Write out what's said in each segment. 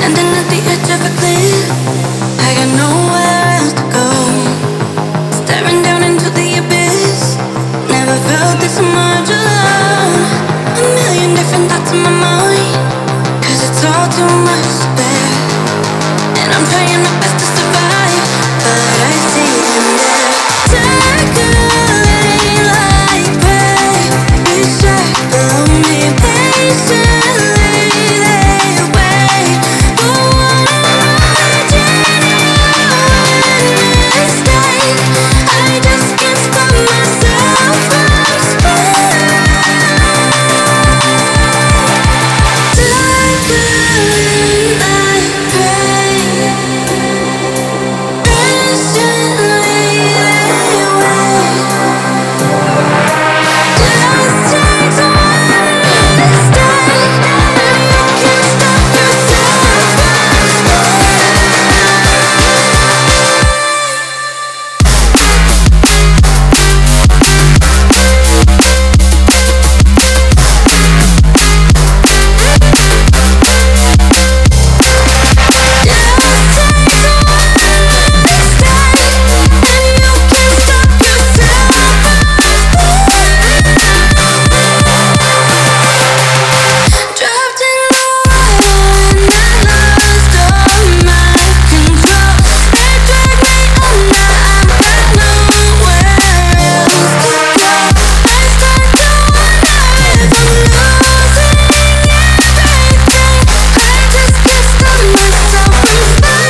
Standing at the edge of a cliff, I got nowhere else to go. Staring down into the abyss, never felt this much alone. A million different thoughts in my mind, 'cause it's all too much to bear. And I'm trying my best to survive, but I see them there. Circling like prey, you shadow me patiently. They wait, but when I'm in this state, I just can't stop myself from spinning. Circling like prey, patiently they wait. Just takes one mistake, and you can't stop yourself from Trapped in the wild and I lost all my control. They drag me under, I've got nowhere else to go. I start to wonder if I'm losing everything. I just can't stop myself from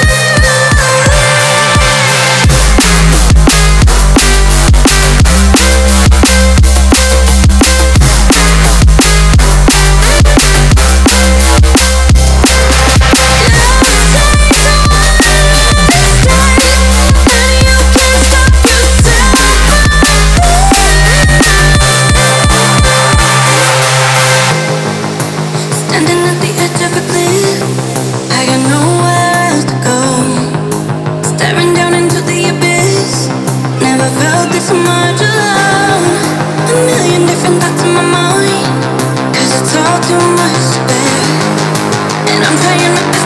Standing at the edge of a cliff, I got nowhere else to go. Staring down into the abyss, never felt this much alone. A million different thoughts in my mind, 'cause it's all too much to bear. And I'm trying my best